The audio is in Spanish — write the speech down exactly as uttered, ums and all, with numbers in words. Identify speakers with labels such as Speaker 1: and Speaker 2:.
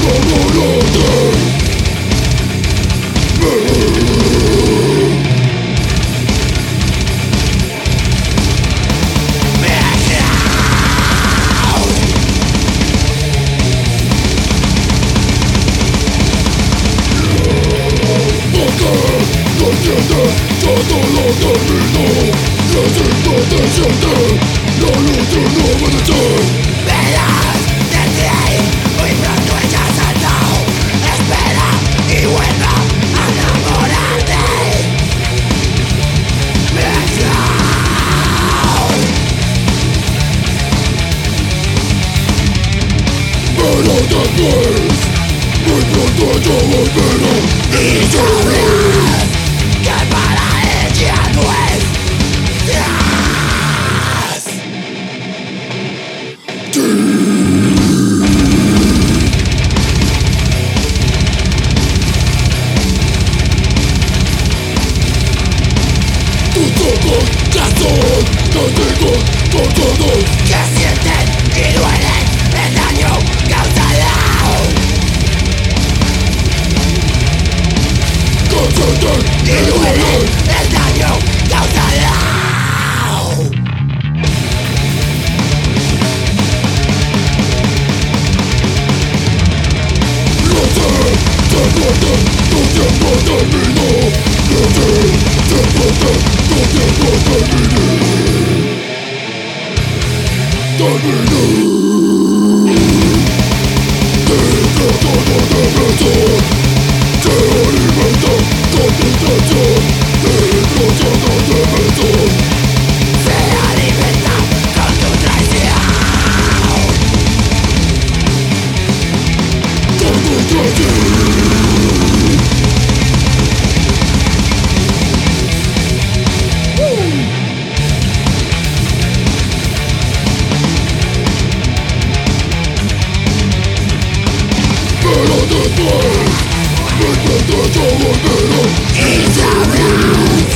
Speaker 1: Todo lo terminó, es impotenciante. La luz de un nuevo amanecer.
Speaker 2: Verás de ti, muy pronto ella saltó. Espera y vuelva a enamorarte.
Speaker 1: Pero después, muy pronto ella volverá.
Speaker 2: Y sabrás que para ella no es
Speaker 1: tus ojos ya son testigos contados
Speaker 2: que sienten y duelen el daño causado.
Speaker 1: Que sienten
Speaker 2: Y
Speaker 1: y
Speaker 2: duelen
Speaker 1: duelen.
Speaker 2: el daño causado.
Speaker 1: Lo sé, se siente, tu tiempo terminó. Lo sé, se siente, tu tiempo terminó. Terminó. Dentro todo de razón se alimenta con frustración. Dentro todo de razón
Speaker 2: Se alimenta con tu traición.
Speaker 1: con frustración. Pero después, muy pronto yo volveré.
Speaker 2: Y sabrás